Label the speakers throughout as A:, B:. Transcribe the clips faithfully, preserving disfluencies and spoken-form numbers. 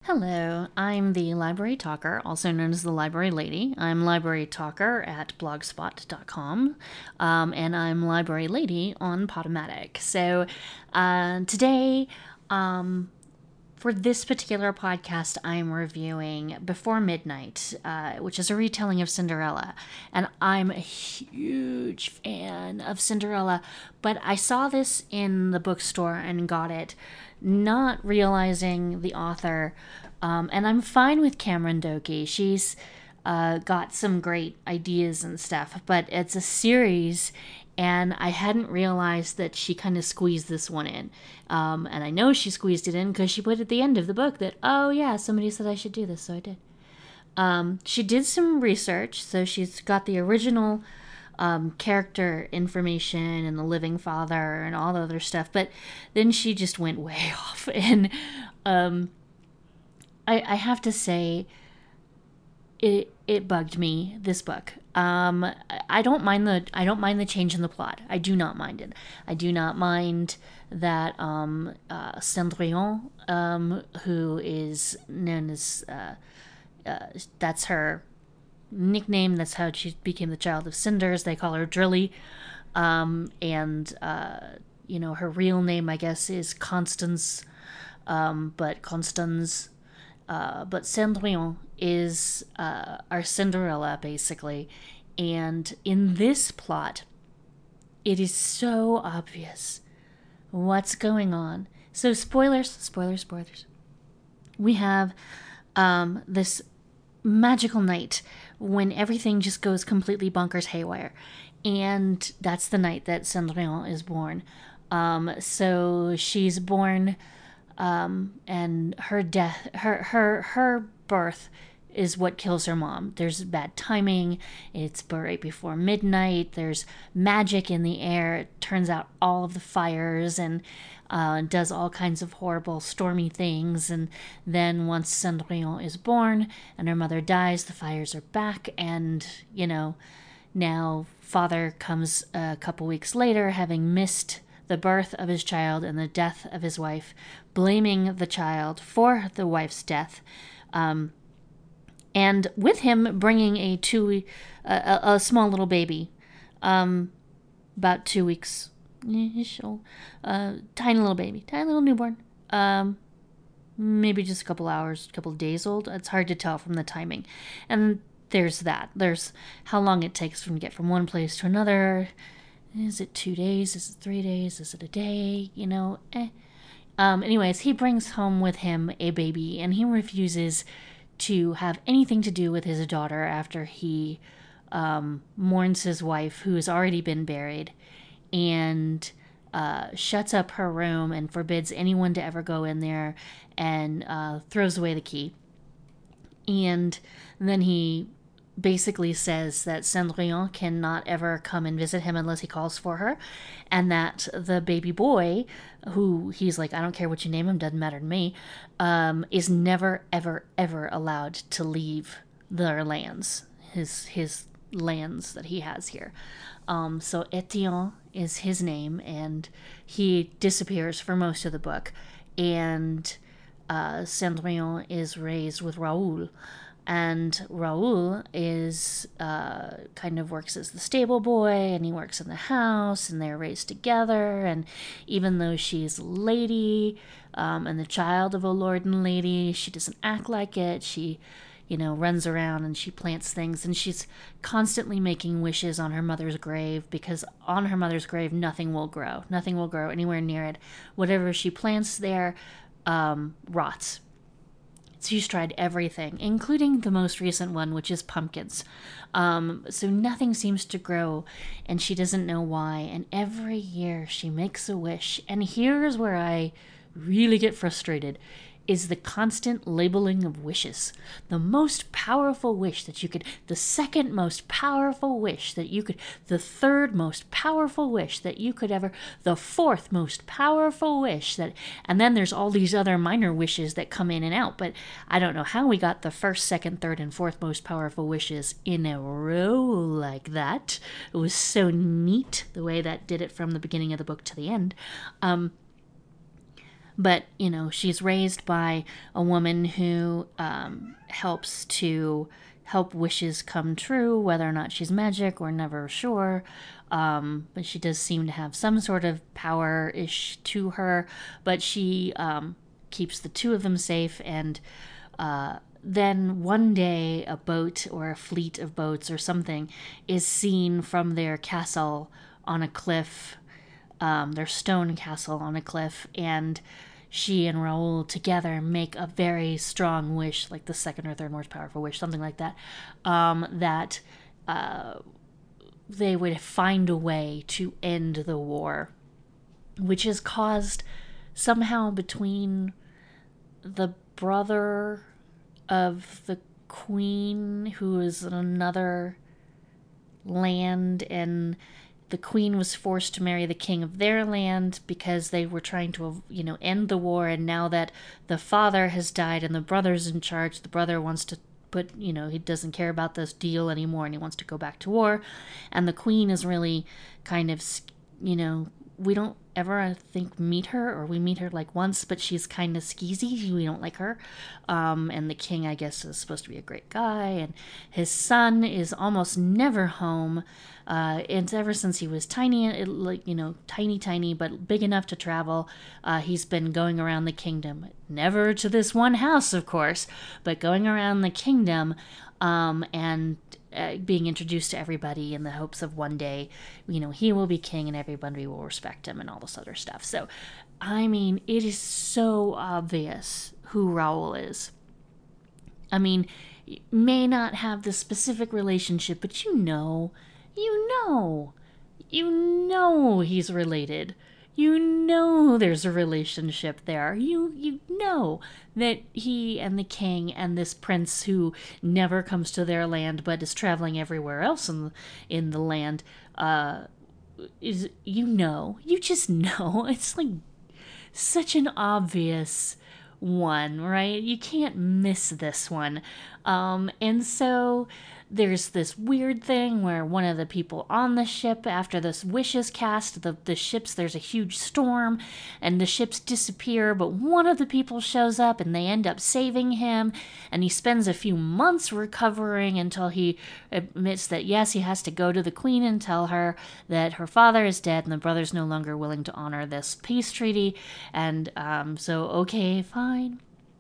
A: Hello, I'm the Library Talker, also known as the Library Lady. I'm Library Talker at blogspot dot com, um, and I'm Library Lady on Podomatic. So uh, today, um, for this particular podcast, I'm reviewing Before Midnight, uh, which is a retelling of Cinderella. And I'm a huge fan of Cinderella, but I saw this in the bookstore and got it, not realizing the author. Um, and I'm fine with Cameron Doki. She's uh, got some great ideas and stuff, but it's a series, and I hadn't realized that she kind of squeezed this one in. Um, and I know she squeezed it in because she put at the end of the book that, oh yeah, somebody said I should do this, so I did. Um, she did some research, so she's got the original um, character information and the living father and all the other stuff, but then she just went way off. And um, I, I have to say, it it bugged me, this book. Um, I don't mind the I don't mind the change in the plot. I do not mind it. I do not mind that um, uh, Cendrillon, um, who is known as uh, uh, that's her nickname. That's how she became the child of cinders. They call her Drilly, um, and uh, you know her real name, I guess, is Constance, um, but Constance. Uh, but Cendrillon is uh, our Cinderella, basically. And in this plot, it is so obvious what's going on. So, spoilers, spoilers, spoilers. We have um, this magical night when everything just goes completely bonkers haywire. And that's the night that Cendrillon is born. Um, so, she's born. Um, and her death, her her her birth, is what kills her mom. There's bad timing. It's right before midnight. There's magic in the air. It turns out all of the fires and uh, does all kinds of horrible, stormy things. And then once Cendrillon is born and her mother dies, the fires are back. And you know, now father comes a couple weeks later, having missed the birth of his child and the death of his wife, blaming the child for the wife's death, um, and with him bringing a two, a, a small little baby, um, about two weeks ish old, uh, tiny little baby, tiny little newborn, um, maybe just a couple hours, a couple of days old. It's hard to tell from the timing, and there's that. There's how long it takes from get from one place to another. Is it two days? Is it three days? Is it a day? You know, eh. Um, anyways, he brings home with him a baby, and he refuses to have anything to do with his daughter after he um, mourns his wife, who has already been buried, and uh, shuts up her room and forbids anyone to ever go in there, and uh, throws away the key. And then he basically says that Cendrillon cannot ever come and visit him unless he calls for her, and that the baby boy, who he's like, I don't care what you name him, doesn't matter to me, um, is never, ever, ever allowed to leave their lands, his his lands that he has here. Um, so Etienne is his name, and he disappears for most of the book, and uh, Cendrillon is raised with Raoul. And Raoul is uh, kind of works as the stable boy, and he works in the house, and they're raised together. And even though she's a lady um, and the child of a lord and lady, she doesn't act like it. She, you know, runs around and she plants things, and she's constantly making wishes on her mother's grave, because on her mother's grave nothing will grow. Nothing will grow anywhere near it. Whatever she plants there um, rots. She's tried everything, including the most recent one, which is pumpkins. Um, so nothing seems to grow, and she doesn't know why. And every year she makes a wish. And here's where I really get frustrated, is the constant labeling of wishes. The most powerful wish that you could, the second most powerful wish that you could, the third most powerful wish that you could ever, the fourth most powerful wish that, and then there's all these other minor wishes that come in and out. But I don't know how we got the first, second, third, and fourth most powerful wishes in a row like that. It was so neat the way that did it from the beginning of the book to the end. Um, But, you know, she's raised by a woman who um, helps to help wishes come true, whether or not she's magic, we're never sure. Um, but she does seem to have some sort of power-ish to her. But she um, keeps the two of them safe, and uh, then one day a boat or a fleet of boats or something is seen from their castle on a cliff, um, their stone castle on a cliff, and she and Raoul together make a very strong wish, like the second or third most powerful wish, something like that, um, that uh, they would find a way to end the war, which is caused somehow between the brother of the queen, who is in another land, and the queen was forced to marry the king of their land because they were trying to, you know, end the war. And now that the father has died and the brother's in charge, the brother wants to put, you know, he doesn't care about this deal anymore and he wants to go back to war. And the queen is really kind of, you know, we don't ever, I think, meet her, or we meet her like once, but she's kind of skeezy. We don't like her. Um, and the king, I guess, is supposed to be a great guy. And his son is almost never home. Uh, and ever since he was tiny, it, like, you know, tiny, tiny, but big enough to travel, uh, he's been going around the kingdom. Never to this one house, of course, but going around the kingdom um, and uh, being introduced to everybody in the hopes of one day, you know, he will be king and everybody will respect him and all this other stuff. So, I mean, it is so obvious who Raoul is. I mean, you may not have the specific relationship, but you know, you know, you know he's related. You know there's a relationship there. You you know that he and the king and this prince who never comes to their land but is traveling everywhere else in the, in the land uh, is, you know, you just know. It's like such an obvious one, right? You can't miss this one. Um, and so there's this weird thing where one of the people on the ship, after this wish is cast, the, the ships, there's a huge storm and the ships disappear, but one of the people shows up and they end up saving him, and he spends a few months recovering until he admits that yes, he has to go to the queen and tell her that her father is dead and the brother's no longer willing to honor this peace treaty. And um, so, okay, fine.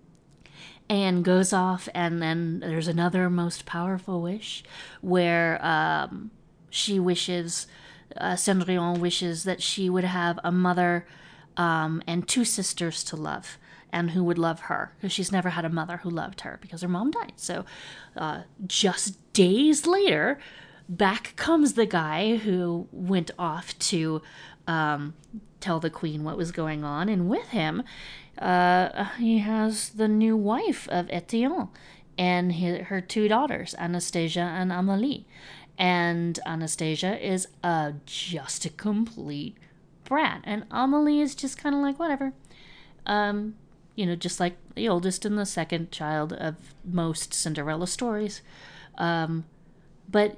A: And goes off, and then there's another most powerful wish where um, she wishes, uh, Cendrillon wishes that she would have a mother um, and two sisters to love, and who would love her, because she's never had a mother who loved her because her mom died. So uh, just days later, back comes the guy who went off to um, tell the queen what was going on, and with him uh, he has the new wife of Etienne and his, her two daughters, Anastasia and Amélie. And Anastasia is a, just a complete brat, and Amélie is just kind of like, whatever. Um, you know, just like the oldest and the second child of most Cinderella stories. Um, but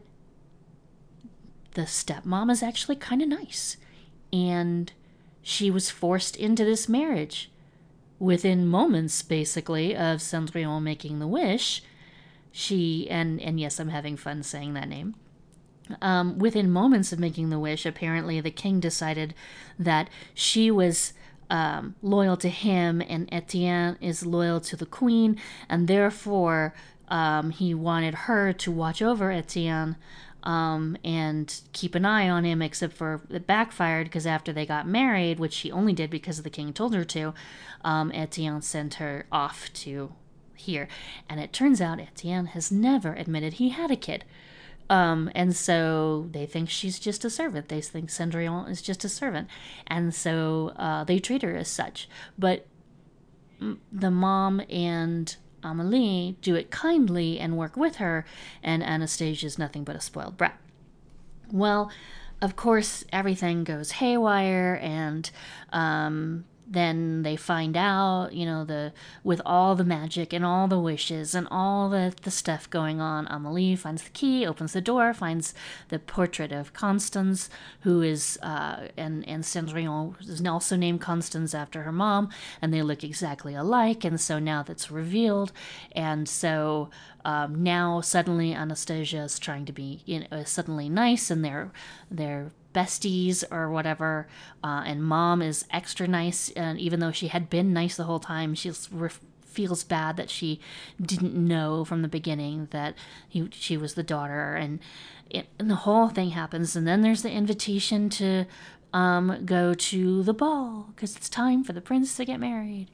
A: the stepmom is actually kind of nice, and she was forced into this marriage. Within moments, basically, of Cendrillon making the wish, she, and, and yes, I'm having fun saying that name, um, within moments of making the wish, apparently the king decided that she was um, loyal to him and Etienne is loyal to the queen, and therefore um, he wanted her to watch over Etienne Um, and keep an eye on him, except for it backfired because after they got married, which she only did because the king told her to, um, Etienne sent her off to here. And it turns out Etienne has never admitted he had a kid. Um, and so they think she's just a servant. They think Cendrillon is just a servant. And so uh, they treat her as such. But the mom and Amélie do it kindly and work with her, and Anastasia is nothing but a spoiled brat. Well, of course, everything goes haywire, and um, then they find out, you know, the with all the magic and all the wishes and all the, the stuff going on, Amelie finds the key, opens the door, finds the portrait of Constance, who is, uh, and, and Cendrillon is also named Constance after her mom, and they look exactly alike, and so now that's revealed, and so um, now suddenly Anastasia is trying to be, you know, suddenly nice, and they're, they're besties or whatever, uh, and mom is extra nice, and even though she had been nice the whole time, she ref- feels bad that she didn't know from the beginning that he, she was the daughter, and, it, and the whole thing happens, and then there's the invitation to um, go to the ball because it's time for the prince to get married,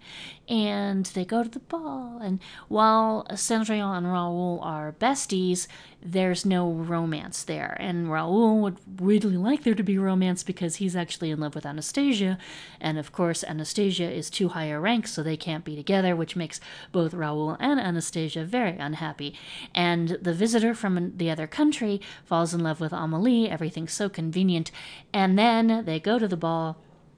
A: and they go to the ball, and while Cendrillon and Raoul are besties, there's no romance there, and Raoul would really like there to be romance because he's actually in love with Anastasia, and of course Anastasia is too high a rank, so they can't be together, which makes both Raoul and Anastasia very unhappy, and the visitor from the other country falls in love with Amelie, everything's so convenient, and then they go to the ball.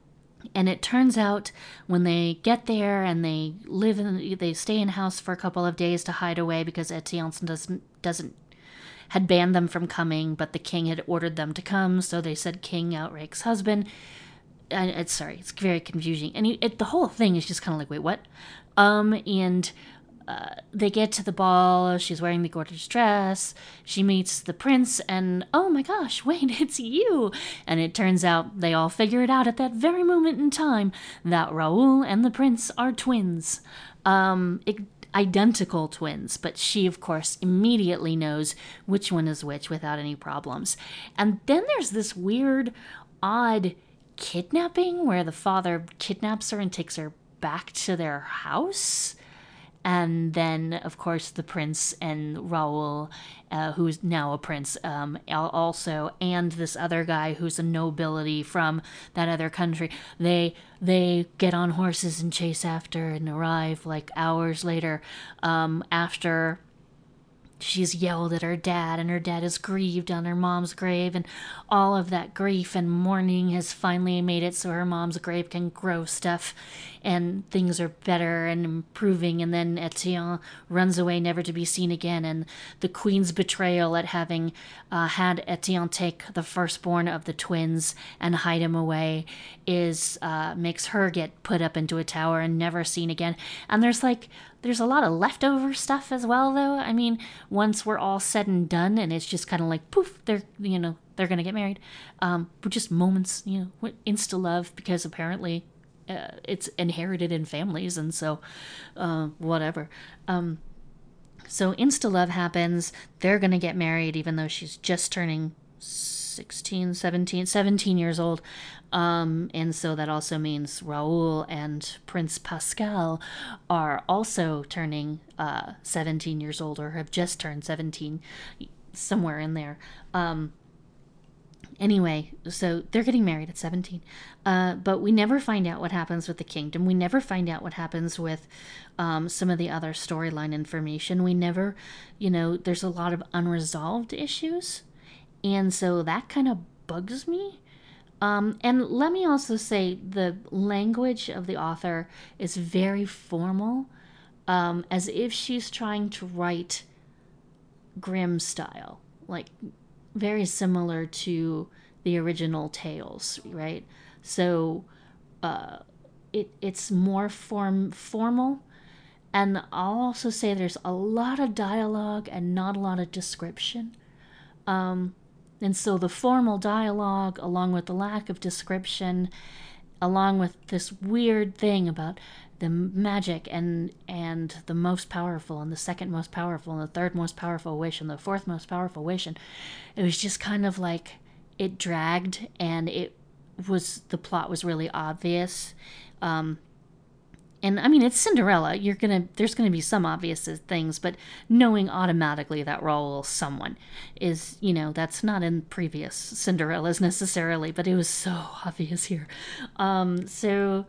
A: And it turns out when they get there and they live in, they stay in house for a couple of days to hide away because Etienne doesn't doesn't had banned them from coming, but the king had ordered them to come, so they said King Outrage's husband. And it's sorry, it's very confusing, and he, it, the whole thing is just kind of like, wait, what? Um, and uh, they get to the ball. She's wearing the gorgeous dress. She meets the prince, and oh my gosh, wait, it's you! And it turns out they all figure it out at that very moment in time that Raoul and the prince are twins. Um, it, identical twins, but she, of course, immediately knows which one is which without any problems. And then there's this weird, odd kidnapping where the father kidnaps her and takes her back to their house. And then, of course, the prince and Raoul, uh, who's now a prince, um, also, and this other guy who's a nobility from that other country, they they get on horses and chase after and arrive like hours later, um, after she's yelled at her dad, and her dad is grieved on her mom's grave, and all of that grief and mourning has finally made it so her mom's grave can grow stuff and things are better and improving. And then Etienne runs away never to be seen again, and the queen's betrayal at having uh, had Etienne take the firstborn of the twins and hide him away is uh, makes her get put up into a tower and never seen again. And there's like there's a lot of leftover stuff as well, though. I mean, once we're all said and done, and it's just kind of like poof, they're you know they're gonna get married. Um, but just moments, you know, insta love, because apparently uh, it's inherited in families, and so uh, whatever. Um, so insta love happens. They're gonna get married, even though she's just turning sixteen, seventeen, seventeen years old. Um, and so that also means Raoul and Prince Pascal are also turning uh, seventeen years old, or have just turned seventeen, somewhere in there. Um, anyway, so they're getting married at seventeen. Uh, but we never find out what happens with the kingdom. We never find out what happens with um, some of the other storyline information. We never, you know, there's a lot of unresolved issues. And so that kind of bugs me. Um, and let me also say the language of the author is very formal, um, as if she's trying to write Grimm style, like very similar to the original tales, right? So uh, it it's more form formal. And I'll also say there's a lot of dialogue and not a lot of description. Um, And so the formal dialogue, along with the lack of description, along with this weird thing about the magic and and the most powerful and the second most powerful and the third most powerful wish and the fourth most powerful wish, and it was just kind of like it dragged, and it was the plot was really obvious. Um, And I mean, it's Cinderella. You're gonna there's gonna be some obvious things, but knowing automatically that Raoul's someone is, you know, that's not in previous Cinderellas necessarily, but it was so obvious here. Um, so,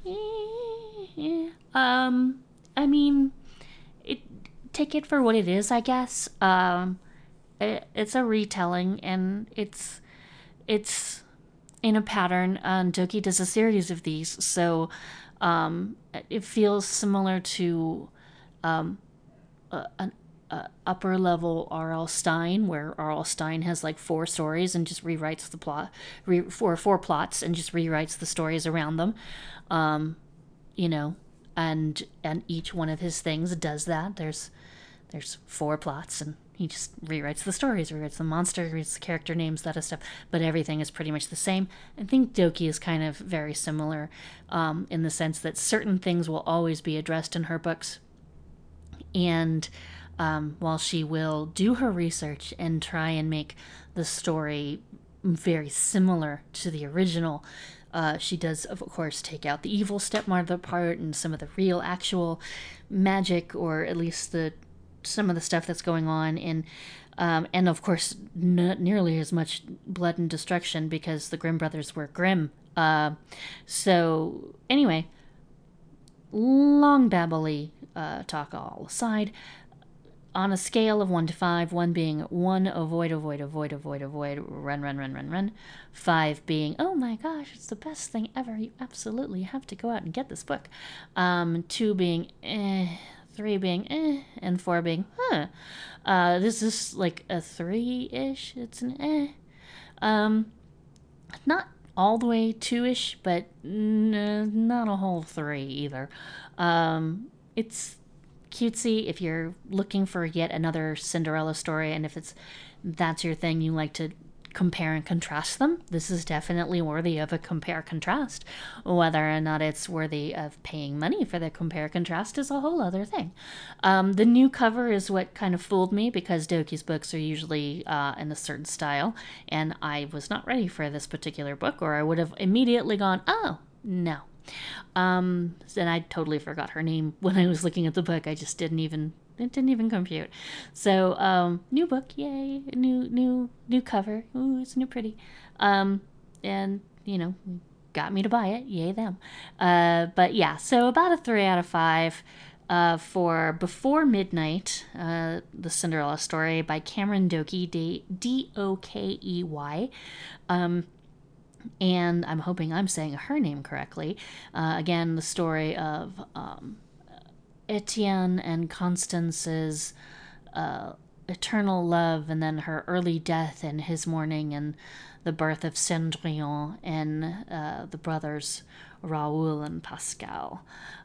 A: yeah, um, I mean, it take it for what it is, I guess. Um, it, it's a retelling, and it's it's in a pattern. And Doki does a series of these, so um, it feels similar to um, a, an uh, upper level R L. Stine, where R L. Stine has like four stories and just rewrites the plot, re, four four plots and just rewrites the stories around them. Um, you know, and and each one of his things does that. There's there's four plots, and he just rewrites the stories, rewrites the monster, rewrites the character names, that stuff. But everything is pretty much the same. I think Doki is kind of very similar, um, in the sense that certain things will always be addressed in her books, and um, while she will do her research and try and make the story very similar to the original, uh, she does, of course, take out the evil stepmother part and some of the real, actual magic, or at least the some of the stuff that's going on in, um, and of course, not nearly as much blood and destruction, because the Grimm brothers were grim. Uh, so anyway, long babbly uh, talk all aside. On a scale of one to five, one being one, avoid, avoid, avoid, avoid, avoid, run, run, run, run, run. Five being, oh my gosh, it's the best thing ever. You absolutely have to go out and get this book. Um, two being, eh. Three being, eh. And four being, huh. Uh, this is like a three-ish. It's an eh. Um, not all the way two-ish, but n- not a whole three either. Um, it's cutesy if you're looking for yet another Cinderella story, and if it's that's your thing, you like to compare and contrast them. This is definitely worthy of a compare contrast. Whether or not it's worthy of paying money for the compare contrast is a whole other thing. Um, the new cover is what kind of fooled me, because Doki's books are usually uh, in a certain style, and I was not ready for this particular book, or I would have immediately gone, oh, no. Um, and I totally forgot her name when I was looking at the book. I just didn't even, it didn't even compute. So, um, new book, yay, new, new, new cover. Ooh, it's new pretty. Um, and, you know, got me to buy it. Yay, them. Uh, but yeah, so about a three out of five, uh, for Before Midnight, uh, the Cinderella story by Cameron Doke, D O K E Y. Um, and I'm hoping I'm saying her name correctly. Uh, again, the story of um, Etienne and Constance's uh, eternal love, and then her early death and his mourning, and the birth of Cendrillon and uh, the brothers Raoul and Pascal.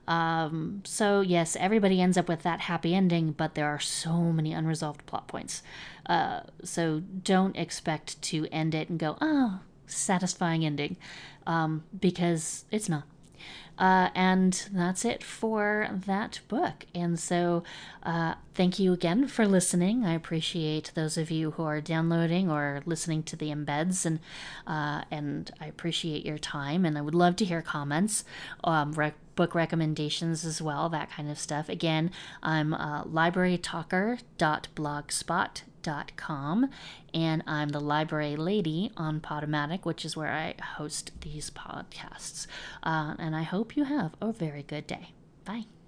A: Um, so yes, everybody ends up with that happy ending, but there are so many unresolved plot points. Uh, so don't expect to end it and go, oh, satisfying ending, um, because it's not. Uh, and that's it for that book. And so uh, thank you again for listening. I appreciate those of you who are downloading or listening to the embeds, and uh, and I appreciate your time. And I would love to hear comments, um, rec- book recommendations as well, that kind of stuff. Again, I'm uh, library talker dot blogspot dot com, and I'm the library lady on Podomatic, which is where I host these podcasts. Uh, and I hope you have a very good day. Bye.